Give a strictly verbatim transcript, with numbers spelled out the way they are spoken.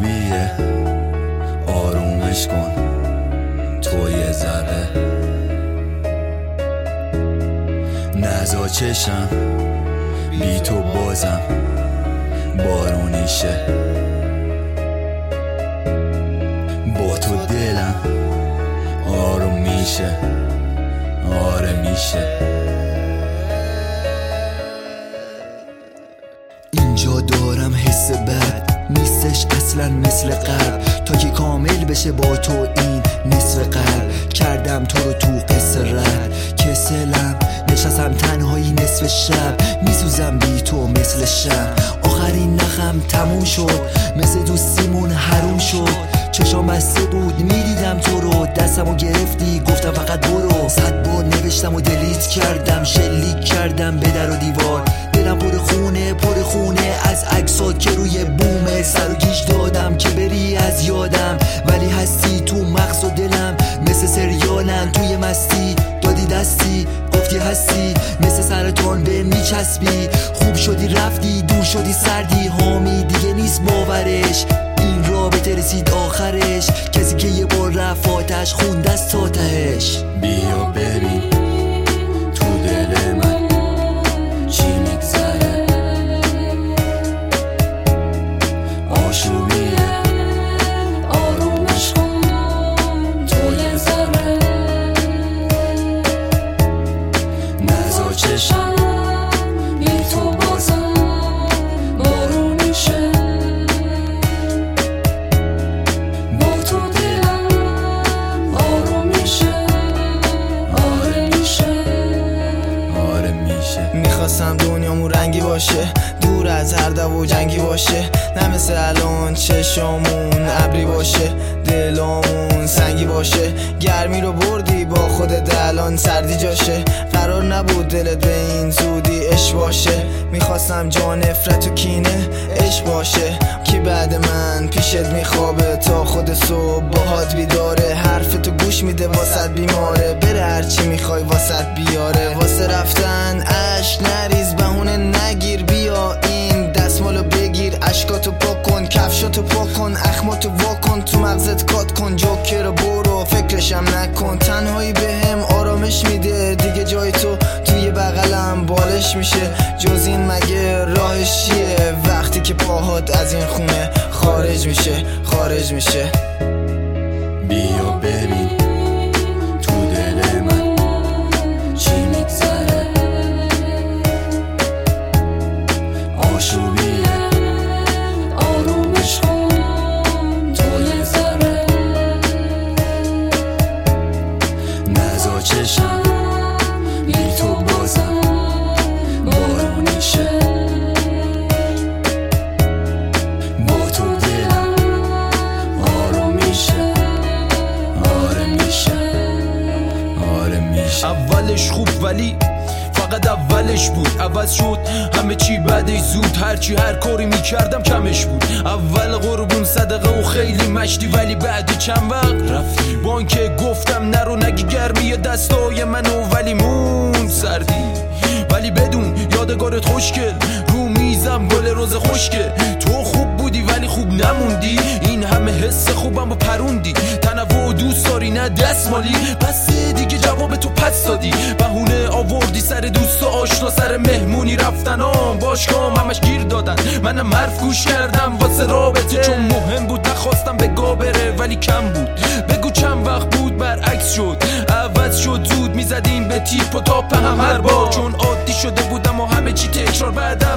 آشوبیه آرومش کن تو یه ذره نزا چشم بی تو بازم بارونیشه با تو دلم آروم میشه آره میشه اینجا دارم حس بد نیستش اصلا مثل قلب تا که کامل بشه با تو این نصف قلب کردم تو رو تو قصه رد کسلم نشستم تنهایی نصف شب میسوزم بی تو مثل شم آخرین نخم تموم شد مثل دوستیمون حروم شد چشام بسته بود میدیدم تو رو دستمو گرفتی گفتم فقط برو صد بار نوشتم و دلیت کردم شلیک کردم به در و دیوار دلم پر خونه پر خونه از عکسات که روی بومه سر و گیج دادم که بری از یادم ولی هستی تو مغز و دلم مثل سریالم توی مستی دادی دستی گفتی هستی مثل سرطان به میچسبی خوب شدی رفتی دور شدی سردی حامی دیگه نیست باورش این رابطه رسید آخرش کسی که یه بار رفت آتش خوند از تا تهش بیا ببین تو دل من چی میگذره آشوبیه آرومش کن تو یه ذره نزا چشم بی تو بازم بارونیشه میخواستم دنیامون رنگی باشه دور از هر دعوا و جنگی باشه نه مثل الان چشامون ابری باشه دلامون سنگی باشه گرمی رو بردی با خودت الان سردی جاشه قرار نبود دلت به این زودی عشق باشه میخواستم جا نفرت و کینه عشق باشه کی بعد من پیشت میخوابه تا خود صبح باهات بیداره حرف تو گوش میده واسط بیماره بره هرچی میخوای واسط بیاره واسه رفتن عشق نریز بهونه نگیر بیا این دستمالو بگیر اشکاتو پاک کن کفشاتو پاک کن اخماتو واکن تو مغزت کات کن جوکر برو فکرشم نکن تنهایی بهم آرامش میده دیگه جای تو توی بغلم بالش میشه جز این مگه راهش چیه وقتی که پاهات از این خونه خارج میشه خارج میشه بیا ببین تو دل من چی میگذره آشوبیه آرومش کن تو یه ذره نزا چشم بی تو بازم بارونیشه با تو دلم آروم میشه آره میشه آره میشه اولش خوب ولی فقط اولش بود عوض شد همه چی بعدش زود هرچی هر کاری میکردم کمش بود اول قربون صدقه و خیلی مشتی ولی بعد چند وقت رفتی با اینکه گفتم نرو نگی گرمی دستای منو ولی مون سردی ولی بدون یادگارت خوشگل رو میزم گل روز خوشگه تو خوب بودی ولی خوب نموندی این همه حس خوبم و پروندی تنوع و دوست داری نه دستمالی پس دیگه جواب تو پس دادی بهونه آوردی سر دوست و آشنا سر مهمونی رفتنام باشگاه همش گیر دادن منم حرف گوش کردم واسه رابطه چون مهم بود نخواستم بگا بره ولی کم بود بگو چند وقت بود برعکس شد عوض شد زود میزدیم به تیپ و تاپ هم هر بار چون عادی شده بودم و همه چی تکرار بعدم